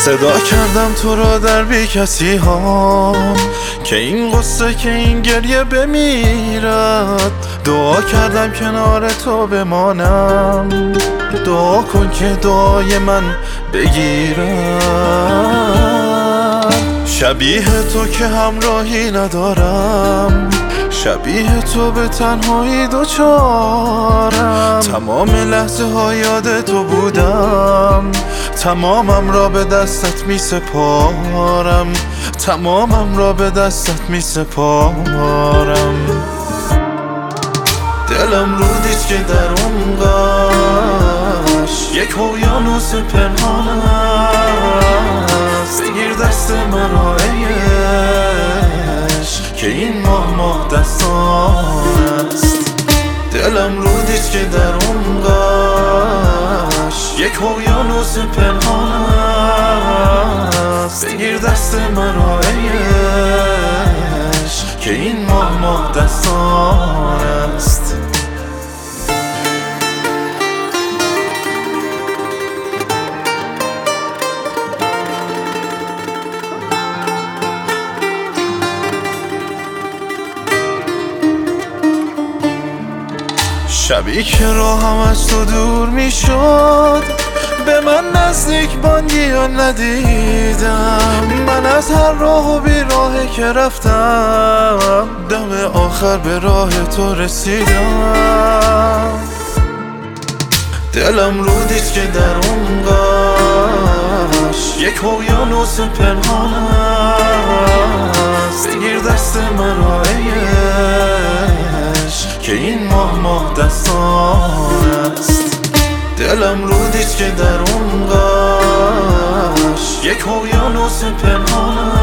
صدا کردم تو را در بی کسی ها که این قصه که این گریه بمیرد. دعا کردم کنار تو بمانم، دعا کن که دعای من بگیرد. شبیه تو که همراهی ندارم، شبیه تو به تنهایی دوچارم. تمام لحظه ها یاد تو بودم، تمامم را به دستت می سپارم، تمامم را به دستت می سپارم. دلم رودیست که در عمقش یک اقیانوس پنهان است. بگیر دست مرا ای عشق که این ماه دستان است. دلم رودیست که در عمقش یک اقیانوس پنهان است. بگیر دست مرا ای عشق که این ماه دستان است. شبی که راهم از تو دور می شد، به من نزدیک بانگی یا ندیدم. من از هر راه و بی راهی که رفتم، دم آخر به راه تو رسیدم. دلم رودیست که در عمقش یک اقیانوس پنهان است. بگیر دست مرا ای عشق که این ماه دستان است. دلم رودیست که در عمقش یک اقیانوس پنهان